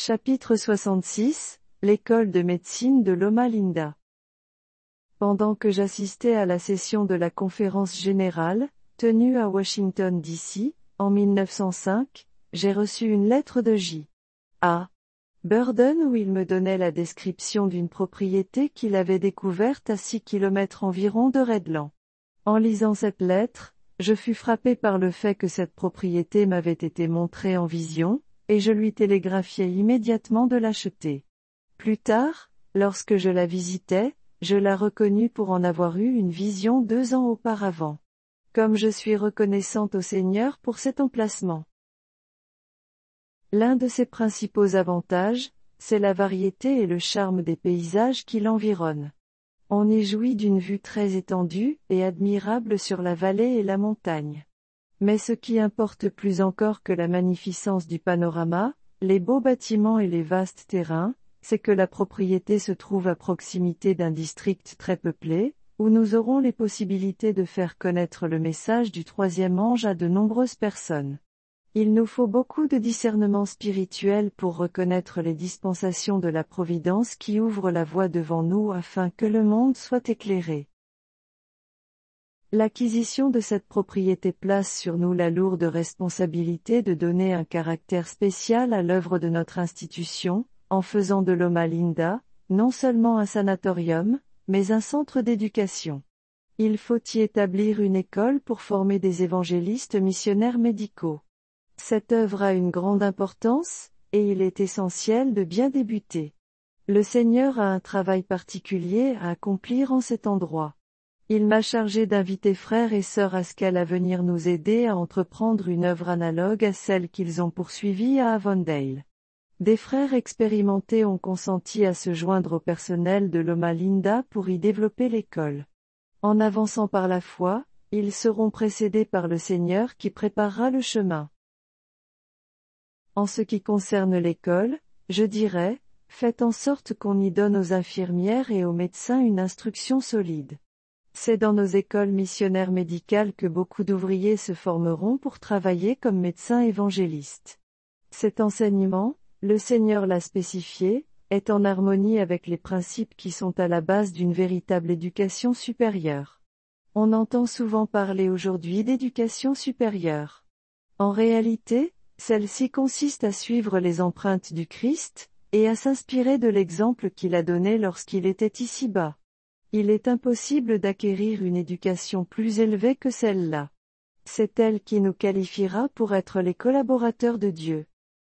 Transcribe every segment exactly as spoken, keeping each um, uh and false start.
Chapitre soixante-six, L'école de médecine de Loma Linda. Pendant que j'assistais à la session de la conférence générale, tenue à Washington D C, en mille neuf cent cinq, j'ai reçu une lettre de J. A. Burden où il me donnait la description d'une propriété qu'il avait découverte à six kilomètres environ de Redland. En lisant cette lettre, je fus frappé par le fait que cette propriété m'avait été montrée en vision, et je lui télégraphiai immédiatement de l'acheter. Plus tard, lorsque je la visitais, je la reconnus pour en avoir eu une vision deux ans auparavant. Comme je suis reconnaissante au Seigneur pour cet emplacement. L'un de ses principaux avantages, c'est la variété et le charme des paysages qui l'environnent. On y jouit d'une vue très étendue et admirable sur la vallée et la montagne. Mais ce qui importe plus encore que la magnificence du panorama, les beaux bâtiments et les vastes terrains, c'est que la propriété se trouve à proximité d'un district très peuplé, où nous aurons les possibilités de faire connaître le message du troisième ange à de nombreuses personnes. Il nous faut beaucoup de discernement spirituel pour reconnaître les dispensations de la providence qui ouvrent la voie devant nous afin que le monde soit éclairé. L'acquisition de cette propriété place sur nous la lourde responsabilité de donner un caractère spécial à l'œuvre de notre institution, en faisant de Loma Linda, non seulement un sanatorium, mais un centre d'éducation. Il faut y établir une école pour former des évangélistes missionnaires médicaux. Cette œuvre a une grande importance, et il est essentiel de bien débuter. Le Seigneur a un travail particulier à accomplir en cet endroit. Il m'a chargé d'inviter frères et sœurs Haskell à venir nous aider à entreprendre une œuvre analogue à celle qu'ils ont poursuivie à Avondale. Des frères expérimentés ont consenti à se joindre au personnel de Loma Linda pour y développer l'école. En avançant par la foi, ils seront précédés par le Seigneur qui préparera le chemin. En ce qui concerne l'école, je dirais, faites en sorte qu'on y donne aux infirmières et aux médecins une instruction solide. C'est dans nos écoles missionnaires médicales que beaucoup d'ouvriers se formeront pour travailler comme médecins évangélistes. Cet enseignement, le Seigneur l'a spécifié, est en harmonie avec les principes qui sont à la base d'une véritable éducation supérieure. On entend souvent parler aujourd'hui d'éducation supérieure. En réalité, celle-ci consiste à suivre les empreintes du Christ, et à s'inspirer de l'exemple qu'il a donné lorsqu'il était ici-bas. Il est impossible d'acquérir une éducation plus élevée que celle-là. C'est elle qui nous qualifiera pour être les collaborateurs de Dieu.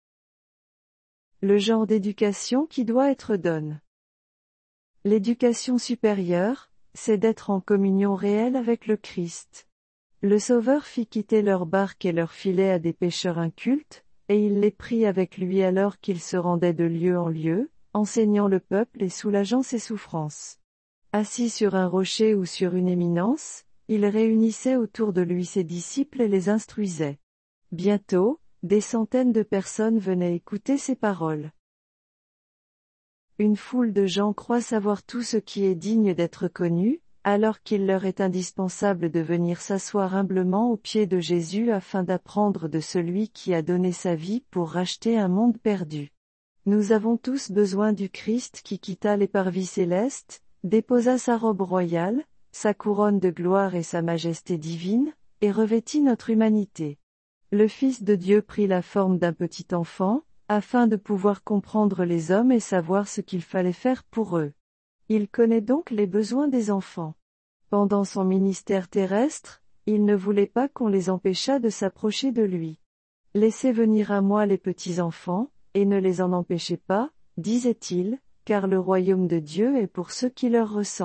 Le genre d'éducation qui doit être donne. L'éducation supérieure, c'est d'être en communion réelle avec le Christ. Le Sauveur fit quitter leur barque et leur filet à des pêcheurs incultes, et il les prit avec lui alors qu'il se rendait de lieu en lieu, enseignant le peuple et soulageant ses souffrances. Assis sur un rocher ou sur une éminence, il réunissait autour de lui ses disciples et les instruisait. Bientôt, des centaines de personnes venaient écouter ses paroles. Une foule de gens croit savoir tout ce qui est digne d'être connu, alors qu'il leur est indispensable de venir s'asseoir humblement aux pieds de Jésus afin d'apprendre de celui qui a donné sa vie pour racheter un monde perdu. Nous avons tous besoin du Christ qui quitta les parvis célestes, déposa sa robe royale, sa couronne de gloire et sa majesté divine, et revêtit notre humanité. Le Fils de Dieu prit la forme d'un petit enfant, afin de pouvoir comprendre les hommes et savoir ce qu'il fallait faire pour eux. Il connaît donc les besoins des enfants. Pendant son ministère terrestre, il ne voulait pas qu'on les empêchât de s'approcher de lui. « Laissez venir à moi les petits enfants, et ne les en empêchez pas, disait-il, car le royaume de Dieu est pour ceux qui leur ressemblent. »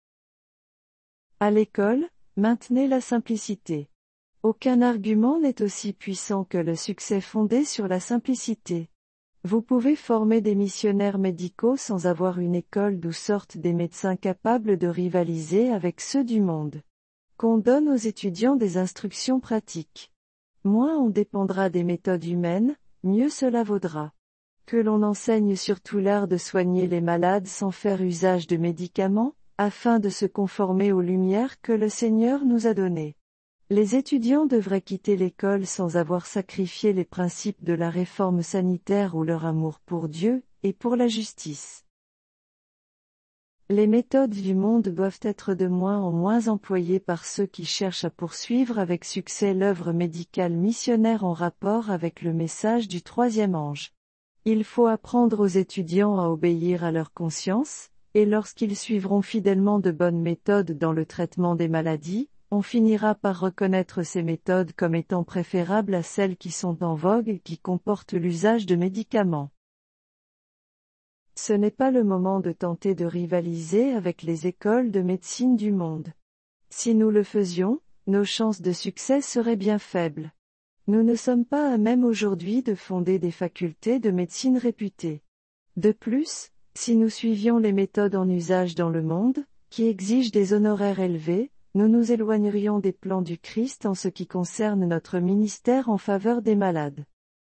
À l'école, maintenez la simplicité. Aucun argument n'est aussi puissant que le succès fondé sur la simplicité. Vous pouvez former des missionnaires médicaux sans avoir une école d'où sortent des médecins capables de rivaliser avec ceux du monde. Qu'on donne aux étudiants des instructions pratiques. Moins on dépendra des méthodes humaines, mieux cela vaudra. Que l'on enseigne surtout l'art de soigner les malades sans faire usage de médicaments, afin de se conformer aux lumières que le Seigneur nous a données. Les étudiants devraient quitter l'école sans avoir sacrifié les principes de la réforme sanitaire ou leur amour pour Dieu, et pour la justice. Les méthodes du monde doivent être de moins en moins employées par ceux qui cherchent à poursuivre avec succès l'œuvre médicale missionnaire en rapport avec le message du troisième ange. Il faut apprendre aux étudiants à obéir à leur conscience, et lorsqu'ils suivront fidèlement de bonnes méthodes dans le traitement des maladies, on finira par reconnaître ces méthodes comme étant préférables à celles qui sont en vogue et qui comportent l'usage de médicaments. Ce n'est pas le moment de tenter de rivaliser avec les écoles de médecine du monde. Si nous le faisions, nos chances de succès seraient bien faibles. Nous ne sommes pas à même aujourd'hui de fonder des facultés de médecine réputées. De plus, si nous suivions les méthodes en usage dans le monde, qui exigent des honoraires élevés, nous nous éloignerions des plans du Christ en ce qui concerne notre ministère en faveur des malades.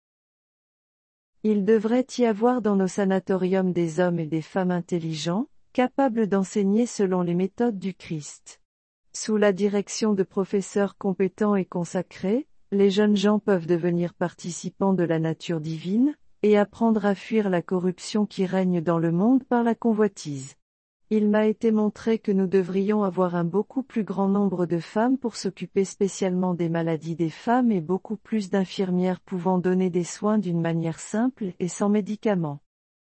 Il devrait y avoir dans nos sanatoriums des hommes et des femmes intelligents, capables d'enseigner selon les méthodes du Christ. Sous la direction de professeurs compétents et consacrés, les jeunes gens peuvent devenir participants de la nature divine, et apprendre à fuir la corruption qui règne dans le monde par la convoitise. Il m'a été montré que nous devrions avoir un beaucoup plus grand nombre de femmes pour s'occuper spécialement des maladies des femmes et beaucoup plus d'infirmières pouvant donner des soins d'une manière simple et sans médicaments.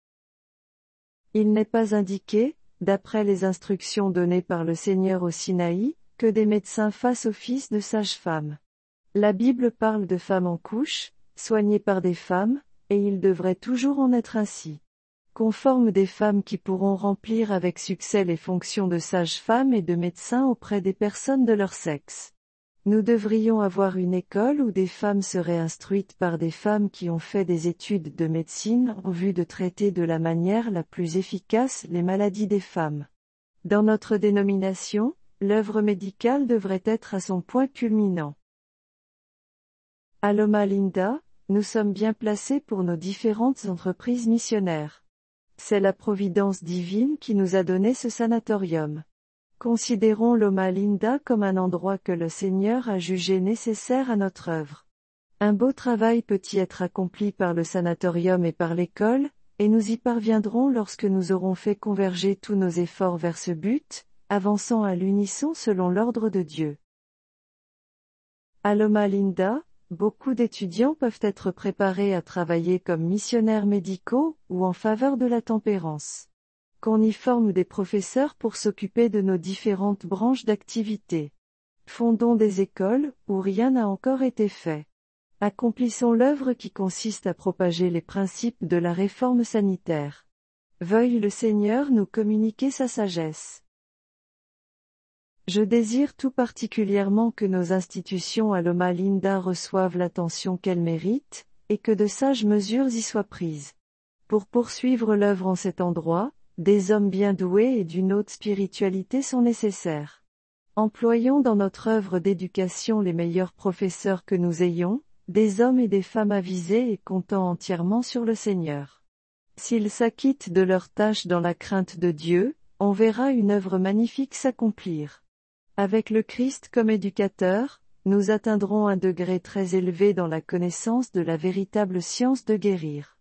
Il n'est pas indiqué, d'après les instructions données par le Seigneur au Sinaï, que des médecins fassent office de sages-femmes. La Bible parle de femmes en couche, soignées par des femmes, et il devrait toujours en être ainsi. Qu'on forme des femmes qui pourront remplir avec succès les fonctions de sage-femme et de médecin auprès des personnes de leur sexe. Nous devrions avoir une école où des femmes seraient instruites par des femmes qui ont fait des études de médecine en vue de traiter de la manière la plus efficace les maladies des femmes. Dans notre dénomination, l'œuvre médicale devrait être à son point culminant. À Loma Linda, nous sommes bien placés pour nos différentes entreprises missionnaires. C'est la providence divine qui nous a donné ce sanatorium. Considérons Loma Linda comme un endroit que le Seigneur a jugé nécessaire à notre œuvre. Un beau travail peut y être accompli par le sanatorium et par l'école, et nous y parviendrons lorsque nous aurons fait converger tous nos efforts vers ce but, avançant à l'unisson selon l'ordre de Dieu. À Loma Linda, beaucoup d'étudiants peuvent être préparés à travailler comme missionnaires médicaux ou en faveur de la tempérance. Qu'on y forme des professeurs pour s'occuper de nos différentes branches d'activité. Fondons des écoles où rien n'a encore été fait. Accomplissons l'œuvre qui consiste à propager les principes de la réforme sanitaire. Veuille le Seigneur nous communiquer sa sagesse. Je désire tout particulièrement que nos institutions à Loma Linda reçoivent l'attention qu'elles méritent, et que de sages mesures y soient prises. Pour poursuivre l'œuvre en cet endroit, des hommes bien doués et d'une haute spiritualité sont nécessaires. Employons dans notre œuvre d'éducation les meilleurs professeurs que nous ayons, des hommes et des femmes avisés et comptant entièrement sur le Seigneur. S'ils s'acquittent de leurs tâches dans la crainte de Dieu, on verra une œuvre magnifique s'accomplir. Avec le Christ comme éducateur, nous atteindrons un degré très élevé dans la connaissance de la véritable science de guérir.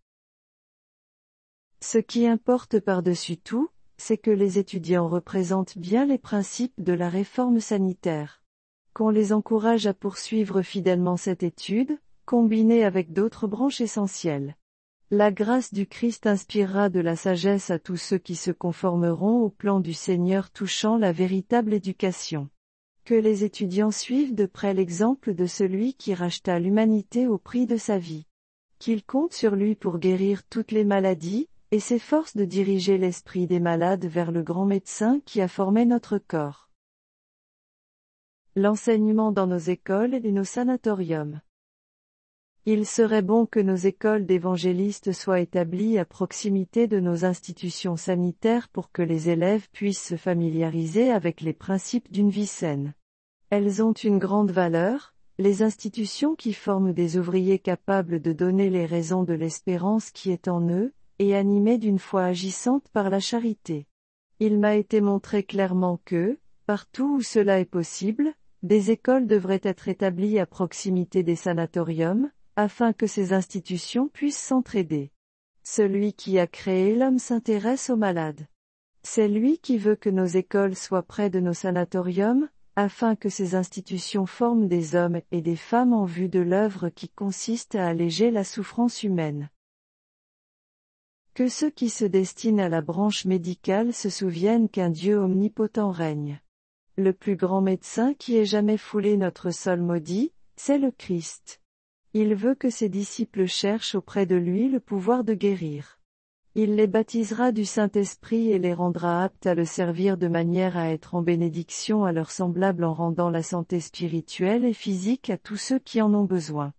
Ce qui importe par-dessus tout, c'est que les étudiants représentent bien les principes de la réforme sanitaire. Qu'on les encourage à poursuivre fidèlement cette étude, combinée avec d'autres branches essentielles. La grâce du Christ inspirera de la sagesse à tous ceux qui se conformeront au plan du Seigneur touchant la véritable éducation. Que les étudiants suivent de près l'exemple de celui qui racheta l'humanité au prix de sa vie. Qu'ils comptent sur lui pour guérir toutes les maladies, et s'efforcent de diriger l'esprit des malades vers le grand médecin qui a formé notre corps. L'enseignement dans nos écoles et nos sanatoriums. Il serait bon que nos écoles d'évangélistes soient établies à proximité de nos institutions sanitaires pour que les élèves puissent se familiariser avec les principes d'une vie saine. Elles ont une grande valeur, les institutions qui forment des ouvriers capables de donner les raisons de l'espérance qui est en eux, et animés d'une foi agissante par la charité. Il m'a été montré clairement que, partout où cela est possible, Des écoles devraient être établies à proximité des sanatoriums, afin que ces institutions puissent s'entraider. Celui qui a créé l'homme s'intéresse aux malades. C'est lui qui veut que nos écoles soient près de nos sanatoriums, afin que ces institutions forment des hommes et des femmes en vue de l'œuvre qui consiste à alléger la souffrance humaine. Que ceux qui se destinent à la branche médicale se souviennent qu'un Dieu omnipotent règne. Le plus grand médecin qui ait jamais foulé notre sol maudit, c'est le Christ. Il veut que ses disciples cherchent auprès de lui le pouvoir de guérir. Il les baptisera du Saint-Esprit et les rendra aptes à le servir de manière à être en bénédiction à leurs semblables en rendant la santé spirituelle et physique à tous ceux qui en ont besoin.